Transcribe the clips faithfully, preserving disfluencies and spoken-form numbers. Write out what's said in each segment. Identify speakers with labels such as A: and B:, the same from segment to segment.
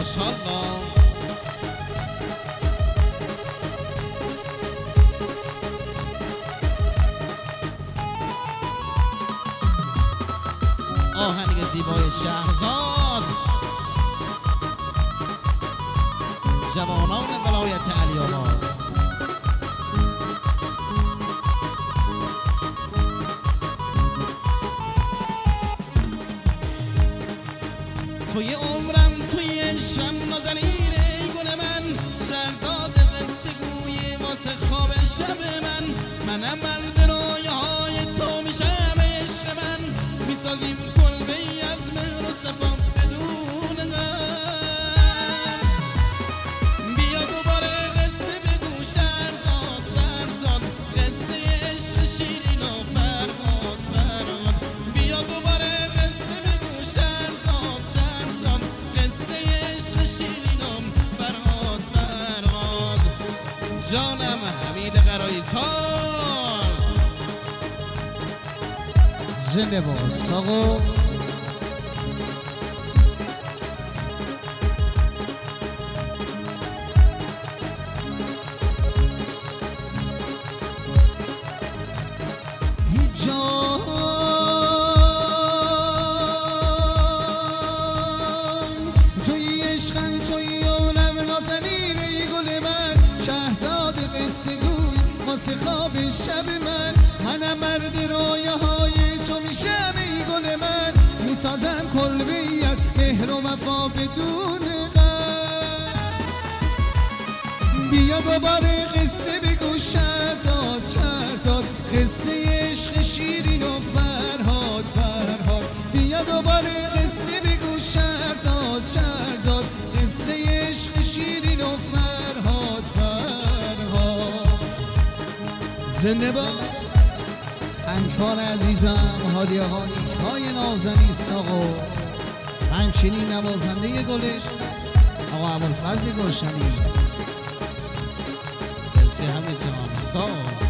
A: ماشاءالله. آهنگ زیبای شهرزاد، جوانان ولایت علی آباد. توی عمرم توی شم نازنین ای گل من، شهرزاد قصه گویی واسه خواب شب من. منم مرد رویه های تو میشم عشق من، میسازیم کلبه ای از مهر و صفا بدون غم. بیا دوباره قصه بگو شهرزاد شهرزاد، قصه عشق شیرین و فرهاد فرهاد. بیا دوباره قصه بگو شهرزاد شهرزاد، قصه عشق شیرین و فرهاد فرهاد. جانم حمید قرایسان،
B: زنده باش آقا. جان توی عشقم توی عمرم نازنین ای گل من، شهرزاد قصه گوی واسه خواب شب من. منم مرد رویه های تو میشم ای گل من، میسازم کلبه‌ای از مهر و وفا بدون غم. بیا دوباره قصه بگو شهرزاد شهرزاد، قصه عشق شیرین و فرهاد فرهاد. بیا دوباره قصه بگو شهرزاد شهرزاد، قصه عشق شیرین و فرهاد فرهاد. زنده باش همکار عزیزم هادی آقا نیکای نازنین ساقو، همچنین نوازنده گلش آقا ابوالفضل گلشنی.
A: مرسی حمید جان ساق.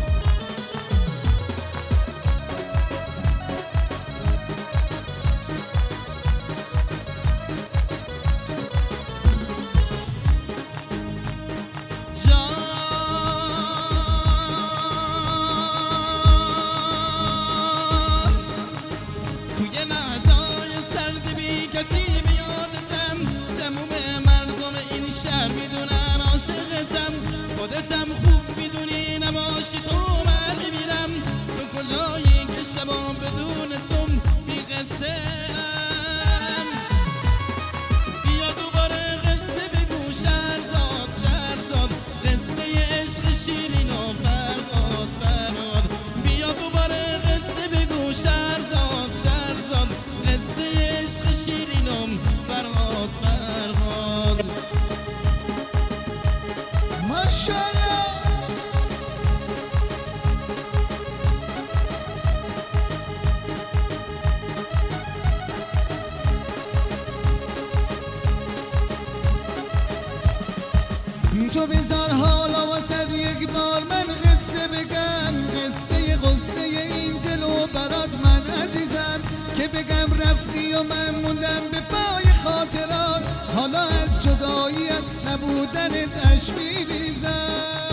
A: کسی بیادتم، تموم مردم این شهر میدونن عاشقتم. خودتم خوب میدونی نباشی تو من میمیرم. تو کجایی که شبا بدون تو بی قصه ام. بیا دوباره قصه بگو شهرزاد شهرزاد، قصه عشق شیرین و فرهاد فرهاد. بیا دوباره قصه بگو شهرزاد شهرزاد، قصه عشق شیرینم فرهاد فرهاد.
B: ماشاءالله. تو بذار حالا واسد یک بار من قصه بگم، قصه قصه این دل و برات من عزیزم. که بگم رفتی و من موندم به پای خاطرات، حالا از جداییت نبودنت اشک میریزم.